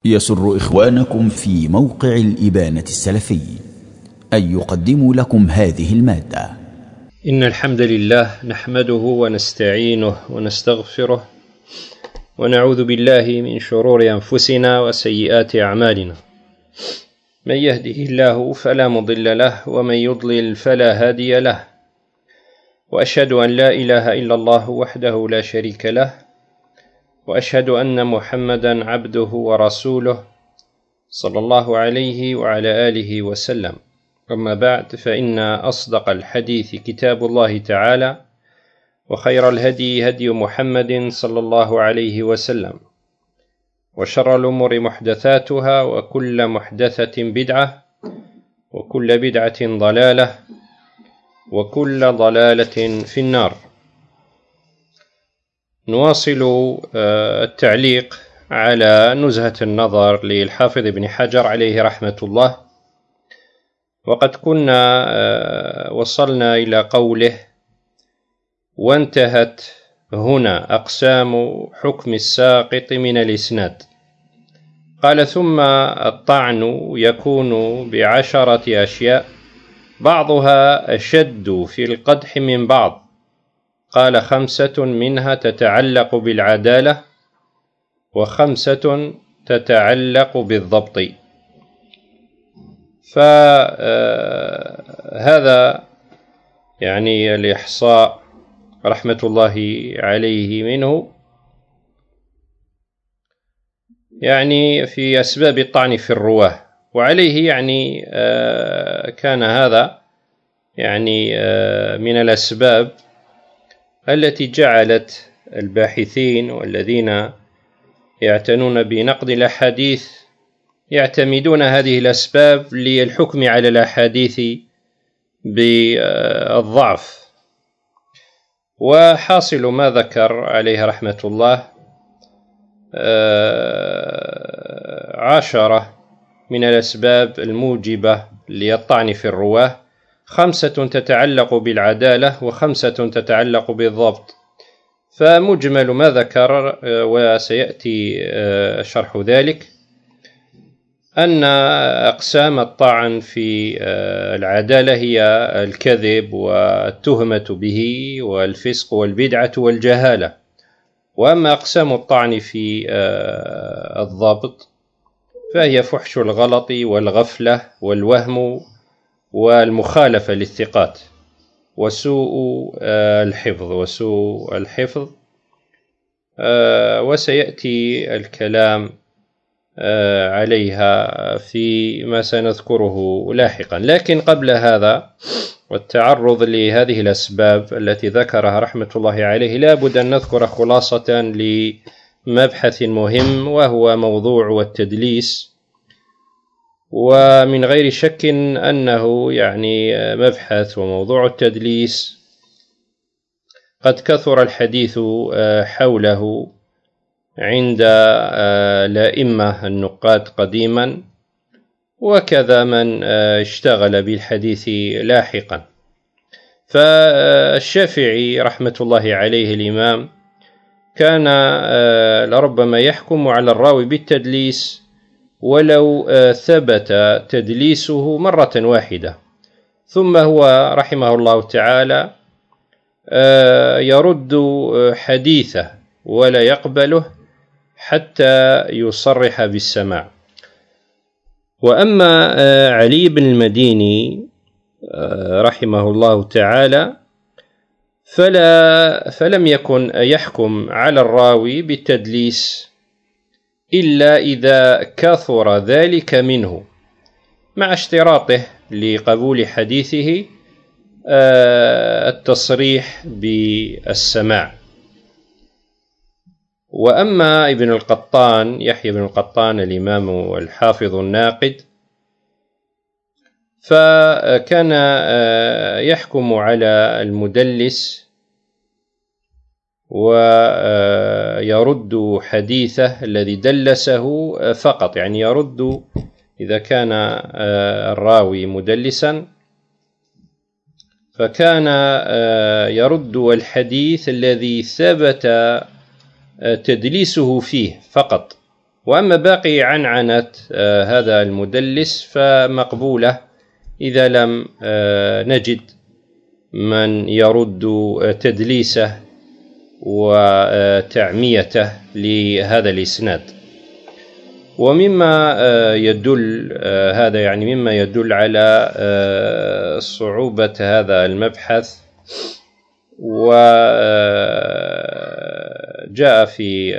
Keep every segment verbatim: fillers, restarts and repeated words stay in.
يسر إخوانكم في موقع الإبانة السلفي أن يقدموا لكم هذه المادة. إن الحمد لله نحمده ونستعينه ونستغفره ونعوذ بالله من شرور أنفسنا وسيئات أعمالنا. من يهده الله فلا مضل له ومن يضلل فلا هادي له، وأشهد أن لا إله إلا الله وحده لا شريك له، وأشهد أن محمدا عبده ورسوله صلى الله عليه وعلى آله وسلم. أما بعد، فإن أصدق الحديث كتاب الله تعالى، وخير الهدي هدي محمد صلى الله عليه وسلم، وشر الأمور محدثاتها، وكل محدثة بدعة، وكل بدعة ضلالة، وكل ضلالة في النار. نواصل التعليق على نزهة النظر للحافظ ابن حجر عليه رحمة الله، وقد كنا وصلنا إلى قوله: وانتهت هنا أقسام حكم الساقط من الإسناد. قال: ثم الطعن يكون بعشرة أشياء، بعضها أشد في القدح من بعض. قال: خمسة منها تتعلق بالعدالة، وخمسة تتعلق بالضبط. فهذا يعني الإحصاء رحمة الله عليه منه يعني في أسباب الطعن في الرواه، وعليه يعني كان هذا يعني من الأسباب التي جعلت الباحثين والذين يعتنون بنقد الأحاديث يعتمدون هذه الأسباب للحكم على الأحاديث بالضعف. وحاصل ما ذكر عليه رحمة الله عشرة من الأسباب الموجبة للطعن في الرواه، خمسة تتعلق بالعدالة، وخمسة تتعلق بالضبط. فمجمل ما ذكر وسيأتي شرح ذلك أن أقسام الطعن في العدالة هي الكذب والتهمة به والفسق والبدعة والجهالة. وأما أقسام الطعن في الضبط فهي فحش الغلط والغفلة والوهم والمخالفة للثقات وسوء الحفظ وسوء الحفظ وسيأتي الكلام عليها فيما سنذكره لاحقا. لكن قبل هذا والتعرض لهذه الأسباب التي ذكرها رحمة الله عليه، لا بد أن نذكر خلاصة لمبحث مهم، وهو موضوع التدليس. ومن غير شك أنه يعني مبحث وموضوع التدليس قد كثر الحديث حوله عند الأئمة النقاد قديما، وكذا من اشتغل بالحديث لاحقا. فالشافعي رحمة الله عليه الإمام كان لربما يحكم على الراوي بالتدليس ولو ثبت تدليسه مرة واحدة، ثم هو رحمه الله تعالى يرد حديثه ولا يقبله حتى يصرح بالسماع. وأما علي بن المديني رحمه الله تعالى فلا فلم يكن يحكم على الراوي بالتدليس إلا إذا كثر ذلك منه، مع اشتراطه لقبول حديثه التصريح بالسماع. وأما ابن القطان يحيى بن القطان الإمام الحافظ الناقد فكان يحكم على المدلس ويرد حديثه الذي دلسه فقط، يعني يرد إذا كان الراوي مدلسا فكان يرد الحديث الذي ثبت تدليسه فيه فقط، وأما باقي عنعنة هذا المدلس فمقبولة إذا لم نجد من يرد تدليسه وتعميته لهذا الإسناد. ومما يدل هذا يعني مما يدل على صعوبة هذا المبحث، وجاء في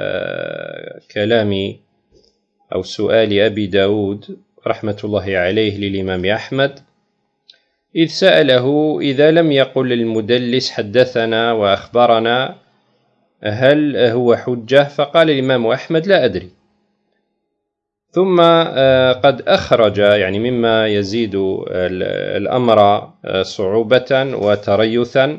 كلام أو سؤال أبي داود رحمة الله عليه للإمام أحمد، إذ سأله إذا لم يقل المدلس حدثنا وأخبرنا هل هو حجة؟ فقال الإمام أحمد لا أدري. ثم قد أخرج يعني مما يزيد الأمر صعوبة وتريثا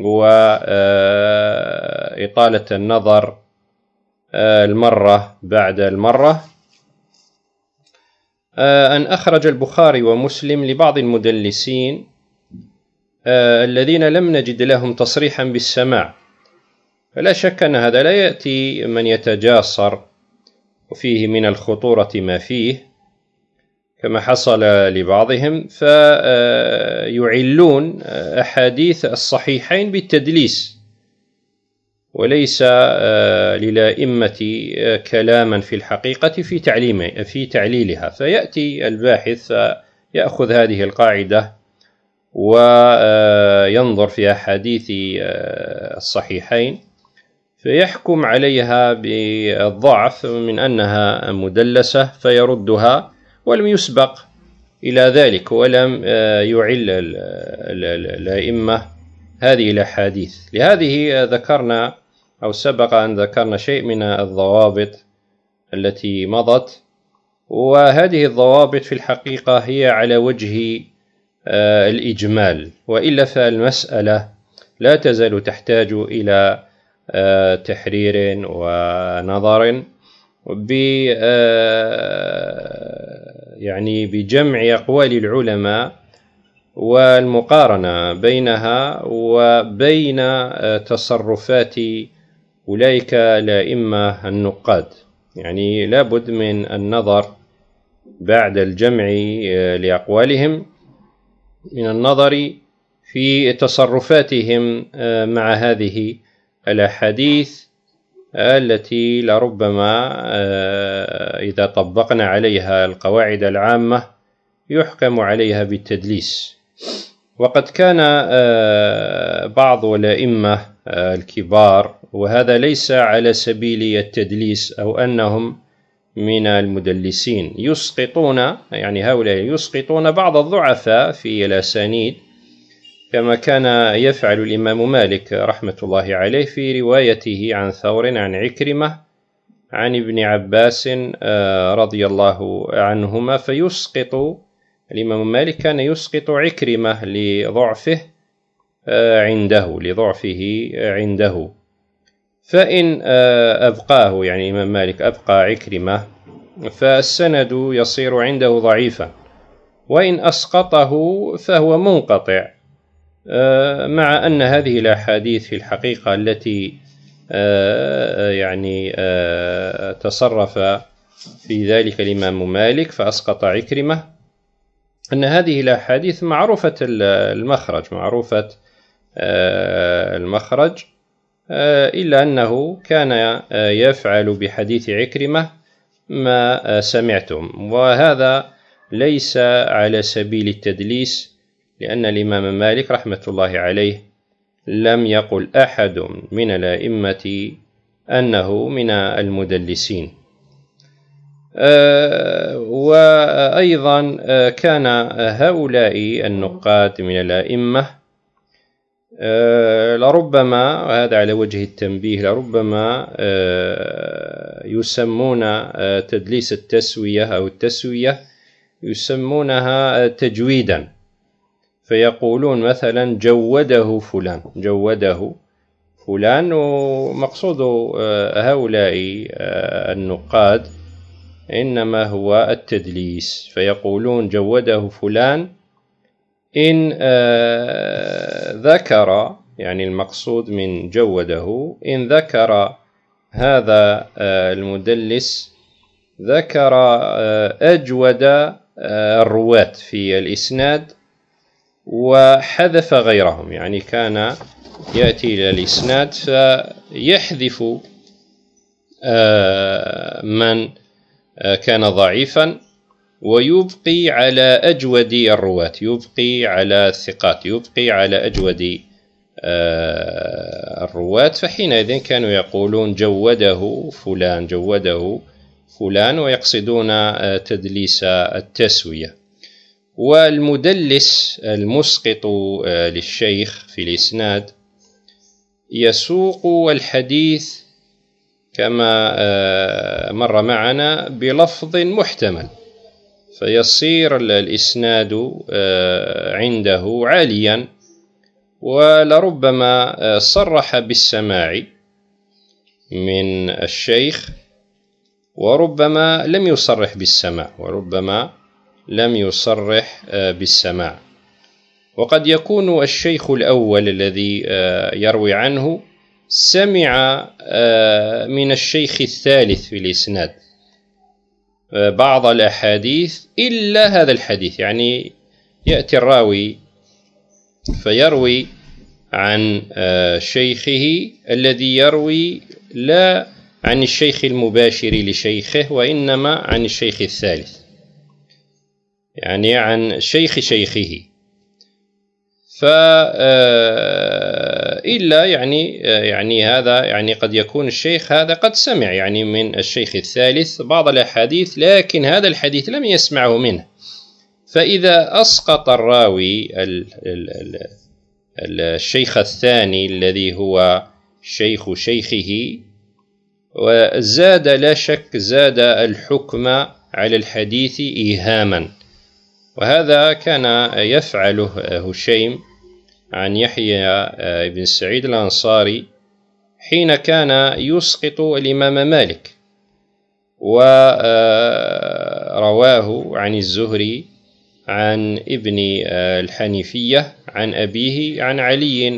وإطالة النظر المرة بعد المرة، أن أخرج البخاري ومسلم لبعض المدلسين الذين لم نجد لهم تصريحا بالسماع. فلا شك أن هذا لا يأتي من يتجاسر وفيه من الخطورة ما فيه كما حصل لبعضهم، فيعلون أحاديث الصحيحين بالتدليس، وليس للأئمة كلاما في الحقيقة في تعليم في تعليلها. فيأتي الباحث يأخذ هذه القاعدة وينظر في أحاديث الصحيحين فيحكم عليها بالضعف من أنها مدلسة فيردها، ولم يسبق إلى ذلك ولم يعل الأئمة هذه الأحاديث. لهذه ذكرنا أو سبق أن ذكرنا شيء من الضوابط التي مضت، وهذه الضوابط في الحقيقة هي على وجه الإجمال، وإلا فالمسألة لا تزال تحتاج إلى تحرير ونظر ب يعني بجمع أقوال العلماء والمقارنة بينها وبين تصرفات أولئك الأئمة النقاد. يعني لابد من النظر بعد الجمع لأقوالهم من النظر في تصرفاتهم مع هذه الأحاديث التي لربما إذا طبقنا عليها القواعد العامة يحكم عليها بالتدليس. وقد كان بعض الأئمة الكبار، وهذا ليس على سبيل التدليس أو أنهم من المدلسين، يسقطون يعني هؤلاء يسقطون بعض الضعفاء في الأسانيد، كما كان يفعل الإمام مالك رحمة الله عليه في روايته عن ثور عن عكرمة عن ابن عباس رضي الله عنهما، فيسقط الإمام مالك كان يسقط عكرمة لضعفه عنده لضعفه عنده فإن أبقاه يعني الإمام مالك أبقى عكرمة فالسند يصير عنده ضعيفا، وإن أسقطه فهو منقطع، مع أن هذه الأحاديث في الحقيقة التي يعني تصرف في ذلك الإمام مالك فأسقط عكرمة، أن هذه الأحاديث معروفة المخرج معروفة المخرج إلا أنه كان يفعل بحديث عكرمة ما سمعتم، وهذا ليس على سبيل التدليس، لأن الإمام مالك رحمة الله عليه لم يقل أحد من الأئمة أنه من المدلسين. وأيضا كان هؤلاء النقاد من الأئمة لربما، وهذا على وجه التنبيه، لربما يسمون تدليس التسوية أو التسوية يسمونها تجويدا، فيقولون مثلا جوده فلان جوده فلان، ومقصود هؤلاء النقاد إنما هو التدليس، فيقولون جوده فلان إن ذكر، يعني المقصود من جوده إن ذكر هذا المدلس ذكر أجود الرواة في الإسناد وحذف غيرهم، يعني كان يأتي إلى الإسناد فيحذف من كان ضعيفا ويبقي على أجود الرواة، يبقي على الثقات، يبقي على أجود الرواة. فحينئذ كانوا يقولون جوده فلان، جوده فلان، ويقصدون تدليس التسوية. والمدلس المسقط للشيخ في الإسناد يسوق الحديث كما مر معنا بلفظ محتمل، فيصير الإسناد عنده عاليا، ولربما صرح بالسماع من الشيخ وربما لم يصرح بالسماع، وربما لم يصرح بالسماع. وقد يكون الشيخ الأول الذي يروي عنه سمع من الشيخ الثالث في الإسناد بعض الأحاديث إلا هذا الحديث، يعني يأتي الراوي فيروي عن شيخه الذي يروي لا عن الشيخ المباشر لشيخه وإنما عن الشيخ الثالث، يعني عن شيخ شيخه. فإلا يعني يعني هذا يعني قد يكون الشيخ هذا قد سمع يعني من الشيخ الثالث بعض الأحاديث، لكن هذا الحديث لم يسمعه منه. فإذا أسقط الراوي الشيخ الثاني الذي هو شيخ شيخه وزاد، لا شك زاد الحكم على الحديث إيهاما. وهذا كان يفعله هشيم عن يحيى بن سعيد الأنصاري حين كان يسقط الإمام مالك، ورواه عن الزهري عن ابن الحنيفية عن أبيه عن علي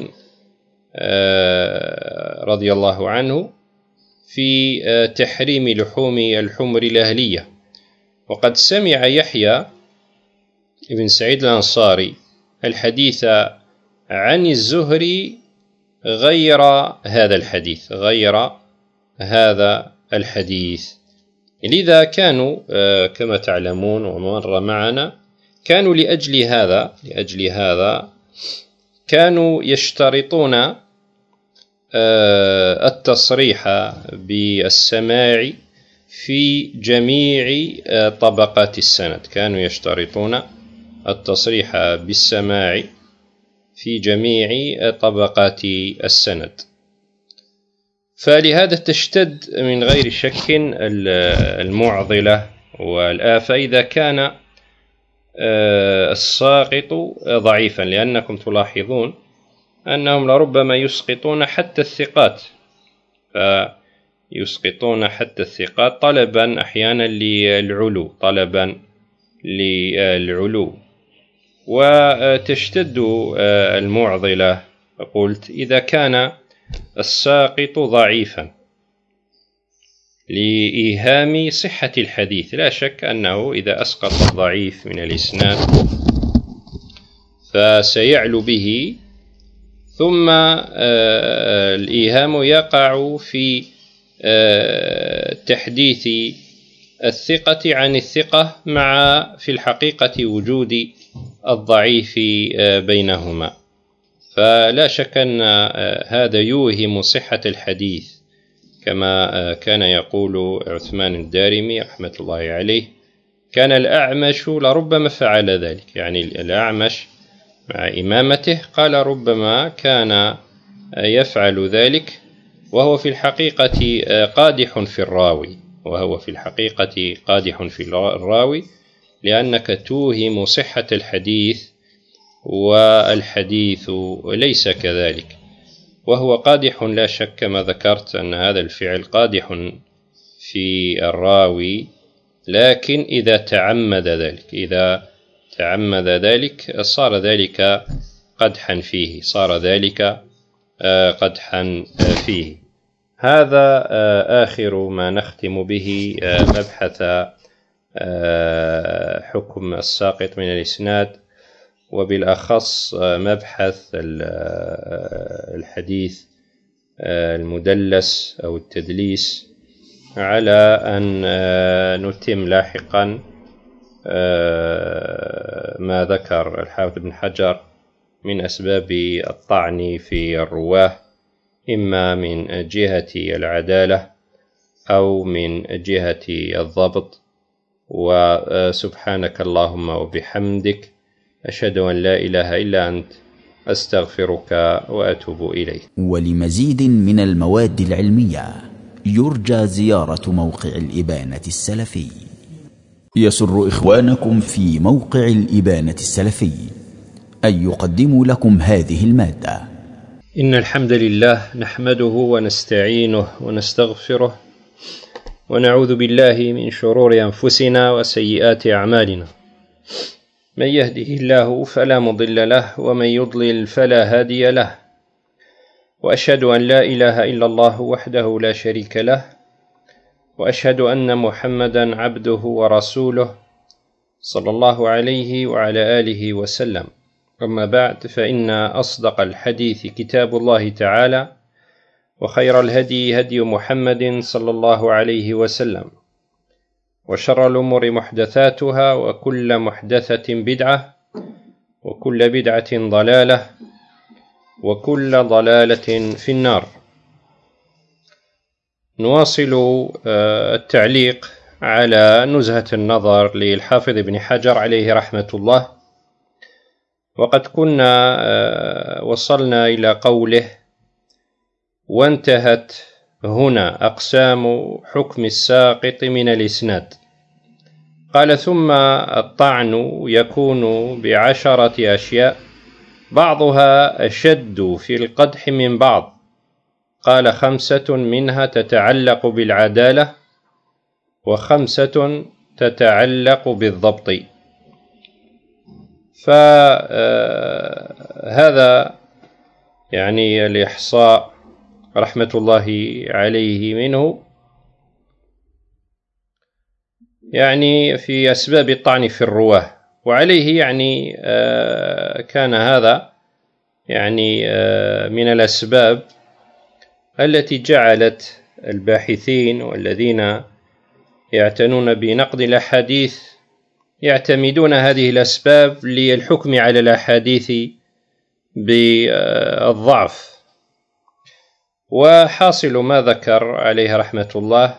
رضي الله عنه في تحريم لحوم الحمر الأهلية. وقد سمع يحيى ابن سعيد الأنصاري الحديث عن الزهري غير هذا الحديث، غير هذا الحديث. لذا كانوا كما تعلمون ومر معنا كانوا لأجل هذا لأجل هذا كانوا يشترطون التصريح بالسماع في جميع طبقات السند، كانوا يشترطون التصريح بالسماع في جميع طبقات السند. فلهذا تشتد من غير شك المعضلة والآفة إذا كان الساقط ضعيفا، لأنكم تلاحظون أنهم لربما يسقطون حتى الثقات، فيسقطون حتى الثقات طلبا أحيانا للعلو، طلبا للعلو. وتشتد المعضلة، قلت إذا كان الساقط ضعيفا لإيهام صحة الحديث. لا شك أنه إذا أسقط الضعيف من الإسناد فسيعلو به، ثم الإيهام يقع في تحديث الثقة عن الثقة مع في الحقيقة وجود الضعيف بينهما. فلا شك أن هذا يوهم صحة الحديث، كما كان يقول عثمان الدارمي رحمة الله عليه: كان الأعمش لربما فعل ذلك، يعني الأعمش مع إمامته قال ربما كان يفعل ذلك وهو في الحقيقة قادح في الراوي، وهو في الحقيقة قادح في الراوي، لأنك توهم صحة الحديث والحديث ليس كذلك، وهو قادح لا شك كما ذكرت أن هذا الفعل قادح في الراوي، لكن إذا تعمد ذلك إذا تعمد ذلك صار ذلك قدحا فيه، صار ذلك قدحا فيه. هذا آخر ما نختم به مبحث حكم الساقط من الإسناد، وبالأخص مبحث الحديث المدلس أو التدليس، على أن نتم لاحقا ما ذكر الحافظ بن حجر من أسباب الطعن في الرواه، إما من جهة العدالة أو من جهة الضبط. وسبحانك اللهم وبحمدك، أشهد أن لا إله إلا أنت، أستغفرك وأتوب إليك. ولمزيد من المواد العلمية يرجى زيارة موقع الإبانة السلفي. يسر إخوانكم في موقع الإبانة السلفي أن يقدموا لكم هذه المادة. إن الحمد لله نحمده ونستعينه ونستغفره، ونعوذ بالله من شرور أنفسنا وسيئات أعمالنا. من يهده الله فلا مضل له، ومن يضلل فلا هادي له، وأشهد أن لا إله إلا الله وحده لا شريك له، وأشهد أن محمدا عبده ورسوله صلى الله عليه وعلى آله وسلم. أما بعد، فإن أصدق الحديث كتاب الله تعالى، وخير الهدي هدي محمد صلى الله عليه وسلم، وشر الأمور محدثاتها، وكل محدثة بدعة، وكل بدعة ضلالة، وكل ضلالة في النار. نواصل التعليق على نزهة النظر للحافظ ابن حجر عليه رحمة الله، وقد كنا وصلنا إلى قوله: وانتهت هنا أقسام حكم الساقط من الإسناد. قال: ثم الطعن يكون بعشرة أشياء، بعضها أشد في القدح من بعض. قال: خمسة منها تتعلق بالعدالة، وخمسة تتعلق بالضبط. فهذا يعني الإحصاء رحمة الله عليه منه، يعني في أسباب الطعن في الرواه، وعليه يعني كان هذا يعني من الأسباب التي جعلت الباحثين والذين يعتنون بنقد الأحاديث يعتمدون هذه الأسباب للحكم على الأحاديث بالضعف. وحاصل ما ذكر عليه رحمة الله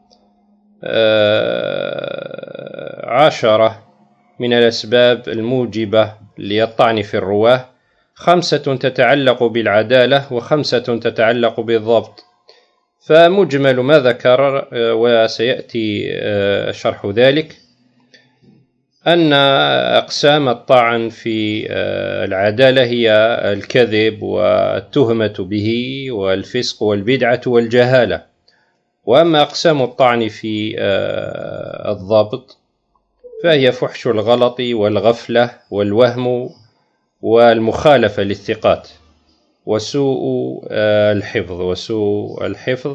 عشرة من الأسباب الموجبة للطعن في الرواه، خمسة تتعلق بالعدالة، وخمسة تتعلق بالضبط. فمجمل ما ذكر وسيأتي شرح ذلك أن أقسام الطعن في العدالة هي الكذب والتهمة به والفسق والبدعة والجهالة. وأما أقسام الطعن في الضبط فهي فحش الغلط والغفلة والوهم والمخالفة للثقات وسوء الحفظ وسوء الحفظ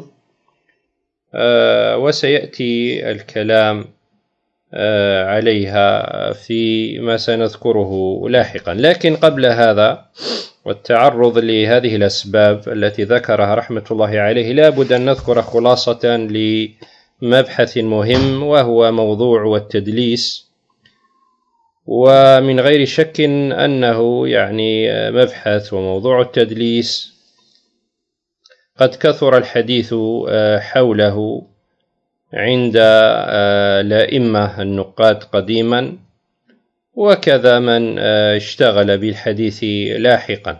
وسيأتي الكلام عليها فيما سنذكره لاحقا. لكن قبل هذا والتعرض لهذه الأسباب التي ذكرها رحمة الله عليه، لا بد أن نذكر خلاصة لمبحث مهم، وهو موضوع التدليس. ومن غير شك أنه يعني مبحث وموضوع التدليس قد كثر الحديث حوله عند الأئمة النقاد قديما، وكذا من اشتغل بالحديث لاحقا.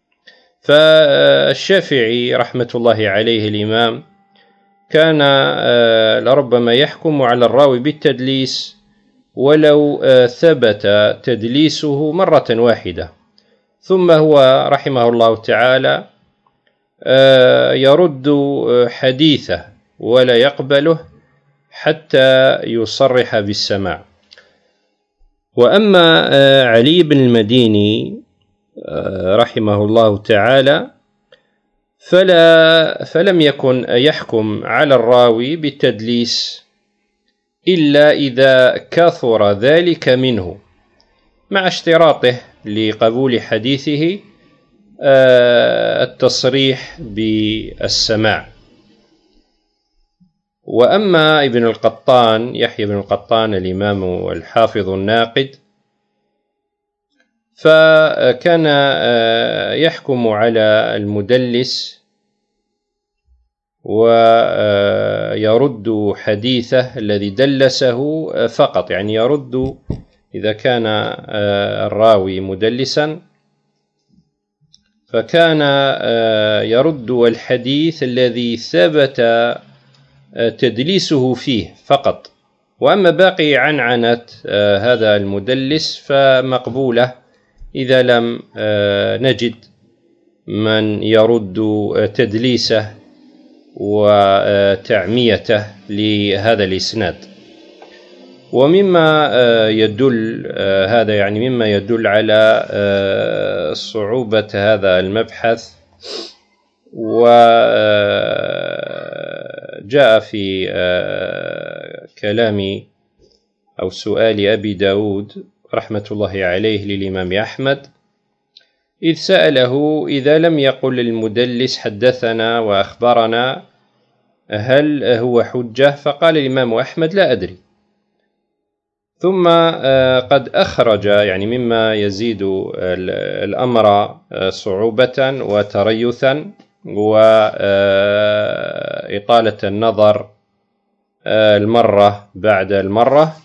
فالشافعي رحمة الله عليه الإمام كان لربما يحكم على الراوي بالتدليس ولو ثبت تدليسه مرة واحدة، ثم هو رحمه الله تعالى يرد حديثه ولا يقبله حتى يصرح بالسماع. وأما علي بن المديني رحمه الله تعالى فلا فلم يكن يحكم على الراوي بالتدليس إلا إذا كثر ذلك منه، مع اشتراطه لقبول حديثه التصريح بالسماع. وأما ابن القطان يحيى بن القطان الإمام الحافظ الناقد فكان يحكم على المدلس ويرد حديثه الذي دلسه فقط، يعني يرد إذا كان الراوي مدلسا فكان يرد الحديث الذي ثبت تدليسه فيه فقط، وأما باقي عنعنة هذا المدلس فمقبولة إذا لم نجد من يرد تدليسه وتعميته لهذا الإسناد. ومما يدل هذا يعني مما يدل على صعوبة هذا المبحث، وجاء في كلام أو سؤال أبي داود رحمة الله عليه للإمام أحمد إذ سأله إذا لم يقل المدلس حدثنا وأخبرنا هل هو حجة؟ فقال الإمام أحمد لا أدري. ثم قد أخرج يعني مما يزيد الأمر صعوبة وتريثا وإطالة النظر المرة بعد المرة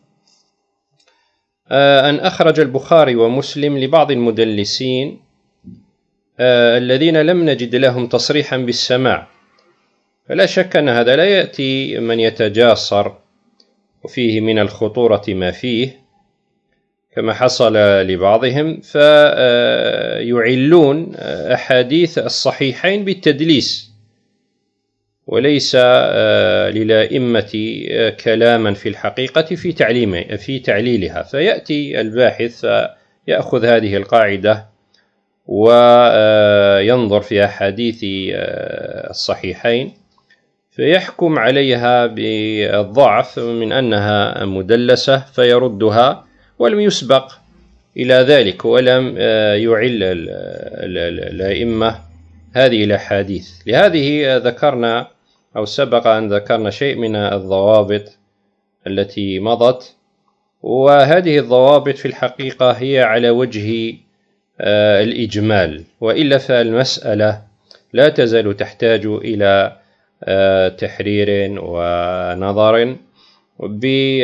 أن أخرج البخاري ومسلم لبعض المدلسين الذين لم نجد لهم تصريحا بالسماع، فلا شك أن هذا لا يأتي من يتجاسر وفيه من الخطورة ما فيه كما حصل لبعضهم، فيعلون أحاديث الصحيحين بالتدليس وليس للائمة كلاما في الحقيقة في تعليم في تعليلها. فيأتي الباحث فيأخذ هذه القاعدة وينظر في أحاديث الصحيحين فيحكم عليها بالضعف من أنها مدلسة فيردها، ولم يسبق إلى ذلك ولم يعل الأئمة هذه الأحاديث. لهذه ذكرنا أو سبق أن ذكرنا شيء من الضوابط التي مضت، وهذه الضوابط في الحقيقة هي على وجه الإجمال، وإلا فالمسألة لا تزال تحتاج إلى تحرير ونظر ب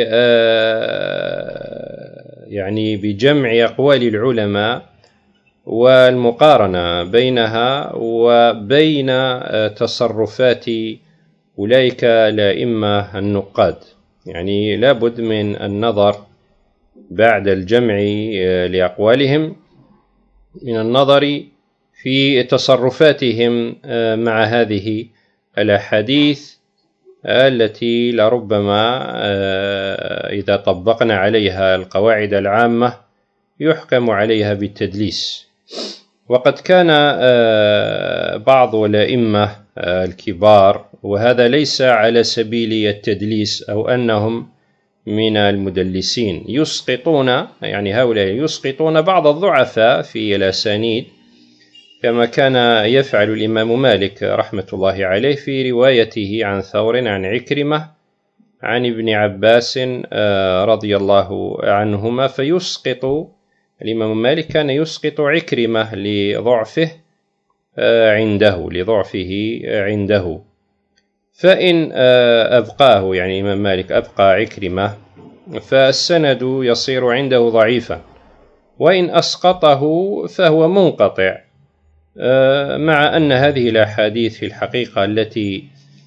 يعني بجمع أقوال العلماء والمقارنة بينها وبين تصرفات أولئك الأئمة النقاد. يعني لابد من النظر بعد الجمع لأقوالهم من النظر في تصرفاتهم مع هذه الأحاديث التي لربما إذا طبقنا عليها القواعد العامة يحكم عليها بالتدليس. وقد كان بعض الأئمة الكبار، وهذا ليس على سبيل التدليس أو أنهم من المدلسين، يسقطون يعني هؤلاء يسقطون بعض الضعفاء في الأسانيد كما كان يفعل الإمام مالك رحمة الله عليه في روايته عن ثور عن عكرمة عن ابن عباس رضي الله عنهما، فيسقط الإمام مالك كان يسقط عكرمة لضعفه عنده لضعفه عنده فإن أبقاه يعني الإمام مالك أبقى عكرمة فالسند يصير عنده ضعيفا، وإن أسقطه فهو منقطع، مع أن هذه الأحاديث في الحقيقة التي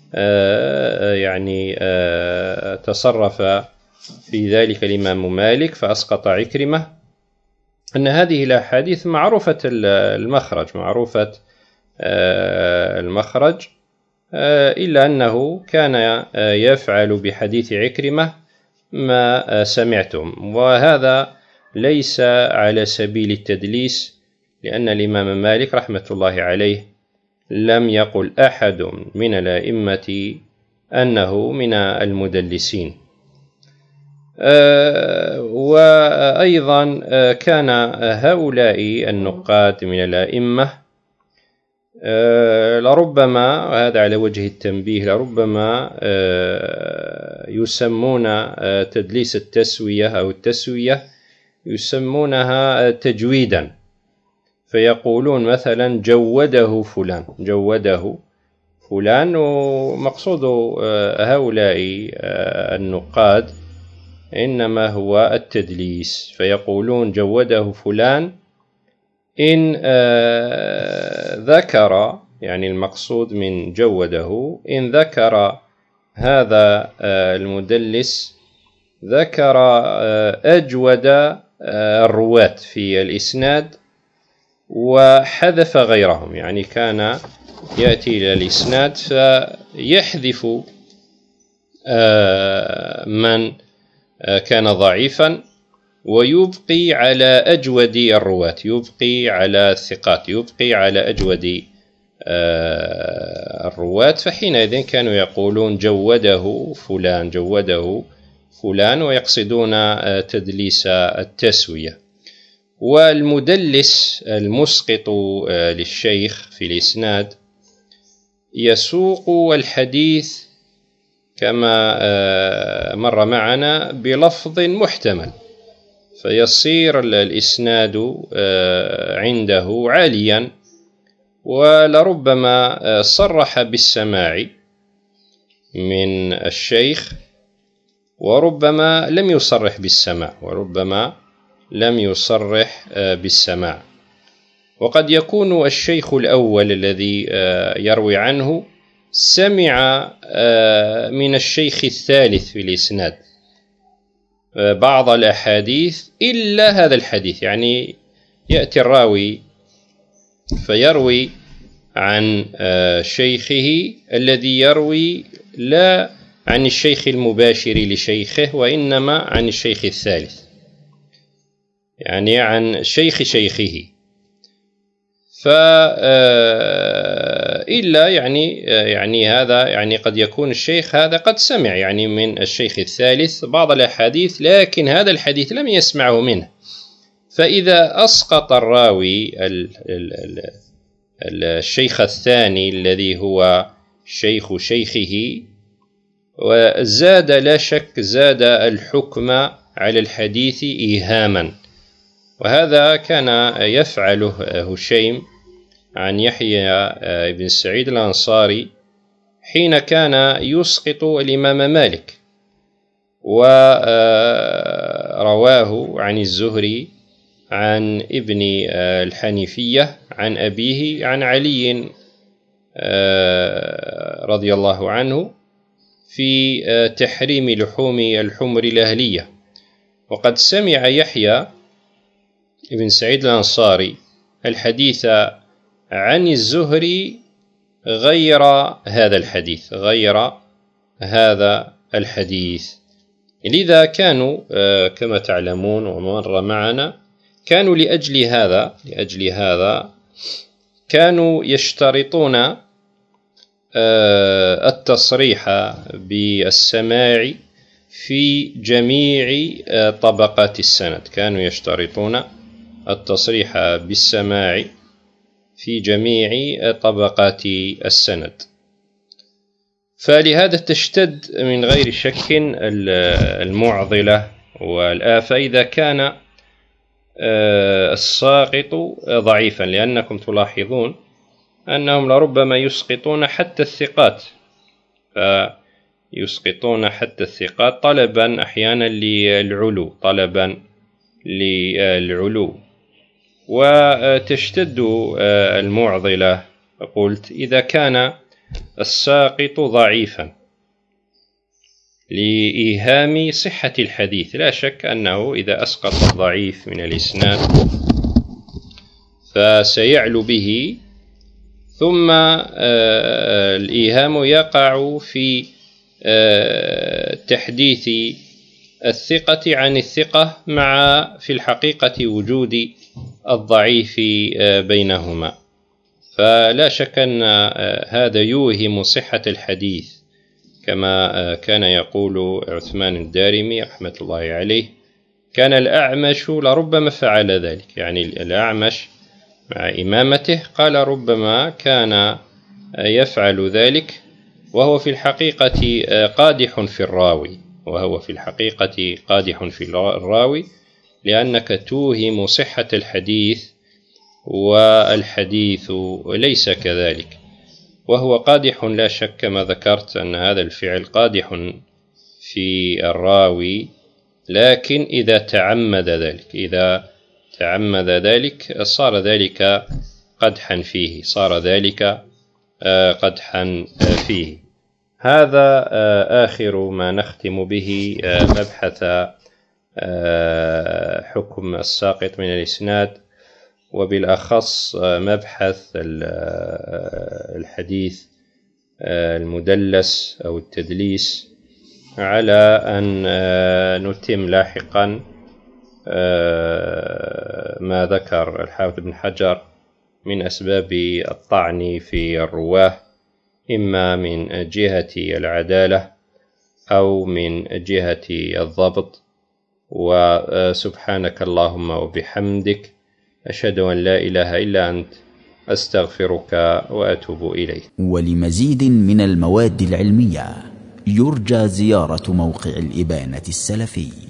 يعني تصرف في ذلك الإمام مالك فأسقط عكرمة أن هذه الأحاديث معروفة المخرج معروفة المخرج إلا أنه كان يفعل بحديث عكرمة ما سمعتم، وهذا ليس على سبيل التدليس، لأن الإمام مالك رحمة الله عليه لم يقل أحد من الأئمة أنه من المدلسين. وأيضا كان هؤلاء النقاد من الأئمة لربما، وهذا على وجه التنبيه، لربما يسمون تدليس التسوية أو التسوية يسمونها تجويدا، فيقولون مثلا جوده فلان، جوده فلان، ومقصود هؤلاء النقاد إنما هو التدليس، فيقولون جوده فلان إن ذكر، يعني المقصود من جوده إن ذكر هذا المدلس ذكر أجود الرواة في الإسناد وحذف غيرهم، يعني كان يأتي إلى الإسناد فيحذف من كان ضعيفا ويبقي على أجود الرواة، يبقي على الثقات، يبقي على أجود الرواة، فحينئذ كانوا يقولون جوده فلان، جوده فلان، ويقصدون تدليس التسوية. والمدلس المسقط للشيخ في الإسناد يسوق الحديث كما مر معنا بلفظ محتمل، فيصير الإسناد عنده عاليا، ولربما صرح بالسماع من الشيخ وربما لم يصرح بالسماع، وربما لم يصرح بالسماع. وقد يكون الشيخ الأول الذي يروي عنه سمع من الشيخ الثالث في الإسناد بعض الأحاديث إلا هذا الحديث، يعني يأتي الراوي فيروي عن شيخه الذي يروي لا عن الشيخ المباشر لشيخه وإنما عن الشيخ الثالث، يعني عن شيخ شيخه، فإلا يعني يعني هذا يعني قد يكون الشيخ هذا قد سمع يعني من الشيخ الثالث بعض الأحاديث، لكن هذا الحديث لم يسمعه منه، فإذا أسقط الراوي الشيخ الثاني الذي هو شيخ شيخه وزاد، لا شك زاد الحكم على الحديث إيهاما، وهذا كان يفعله هشيم عن يحيى بن سعيد الأنصاري حين كان يسقط الإمام مالك، ورواه عن الزهري عن ابن الحنيفية عن أبيه عن علي رضي الله عنه في تحريم لحوم الحمر الأهلية. وقد سمع يحيى ابن سعيد الأنصاري الحديث عن الزهري غير هذا الحديث، غير هذا الحديث. لذا كانوا كما تعلمون ومر معنا كانوا لأجل هذا لأجل هذا كانوا يشترطون التصريح بالسماع في جميع طبقات السند، كانوا يشترطون التصريح بالسماع في جميع طبقات السند. فلهذا تشتد من غير شك المعضلة والآفة إذا كان الساقط ضعيفا، لأنكم تلاحظون أنهم لربما يسقطون حتى الثقات، فيسقطون حتى الثقات طلبا أحيانا للعلو، طلبا للعلو. وتشتد المعضلة، قلت إذا كان الساقط ضعيفا لإيهام صحة الحديث، لا شك أنه إذا أسقط الضعيف من الإسناد فسيعلو به، ثم الإيهام يقع في تحديث الثقة عن الثقة مع في الحقيقة وجود الضعيف بينهما، فلا شك أن هذا يوهم صحة الحديث، كما كان يقول عثمان الدارمي رحمة الله عليه: كان الأعمش لربما فعل ذلك. يعني الأعمش مع إمامته قال ربما كان يفعل ذلك وهو في الحقيقة قادح في الراوي وهو في الحقيقة قادح في الراوي لأنك توهم صحة الحديث والحديث ليس كذلك، وهو قادح لا شك كما ذكرت أن هذا الفعل قادح في الراوي، لكن إذا تعمد ذلك إذا تعمد ذلك صار ذلك قدحا فيه صار ذلك قدحا فيه. هذا آخر ما نختم به مبحث حكم الساقط من الإسناد، وبالأخص مبحث الحديث المدلس أو التدليس، على أن نتم لاحقا ما ذكر الحافظ بن حجر من أسباب الطعن في الرواه، إما من جهة العدالة أو من جهة الضبط. وسبحانك اللهم وبحمدك، أشهد أن لا إله إلا أنت، أستغفرك وأتوب إليك. ولمزيد من المواد العلمية يرجى زيارة موقع الإبانة السلفي.